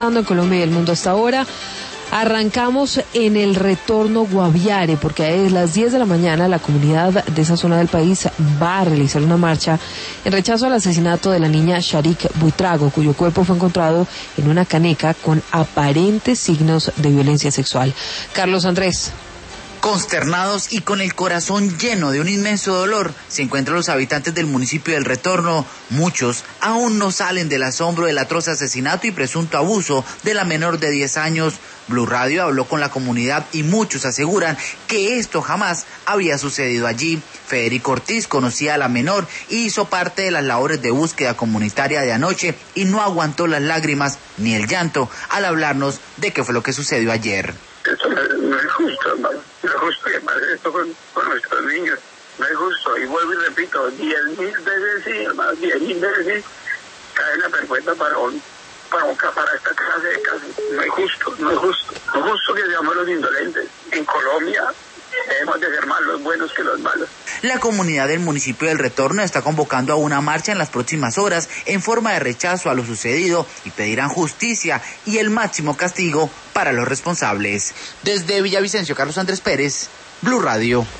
En Colombia y el mundo hasta ahora. Arrancamos en el retorno Guaviare, porque a las 10 de la mañana la comunidad de esa zona del país va a realizar una marcha en rechazo al asesinato de la niña Sharik Buitrago, cuyo cuerpo fue encontrado en una caneca con aparentes signos de violencia sexual. Carlos Andrés. Consternados y con el corazón lleno de un inmenso dolor, se encuentran los habitantes del municipio del Retorno. Muchos aún no salen del asombro del atroz asesinato y presunto abuso de la menor de 10 años. Blue Radio habló con la comunidad y muchos aseguran que esto jamás había sucedido allí. Federico Ortiz conocía a la menor y hizo parte de las labores de búsqueda comunitaria de anoche y no aguantó las lágrimas ni el llanto al hablarnos de qué fue lo que sucedió ayer. Esto no es justo, hermano. No es justo que pase esto con nuestros niños. No es justo. Y vuelvo y repito, 10.000 veces sí, hermano, 10.000 veces sí, cadena perpetua para esta clase de casos. No es justo, no es justo. No es justo que seamos los indolentes. En Colombia debemos de ser más los buenos que los malos. La comunidad del municipio del Retorno está convocando a una marcha en las próximas horas en forma de rechazo a lo sucedido y pedirán justicia y el máximo castigo para los responsables. Desde Villavicencio, Carlos Andrés Pérez, Blue Radio.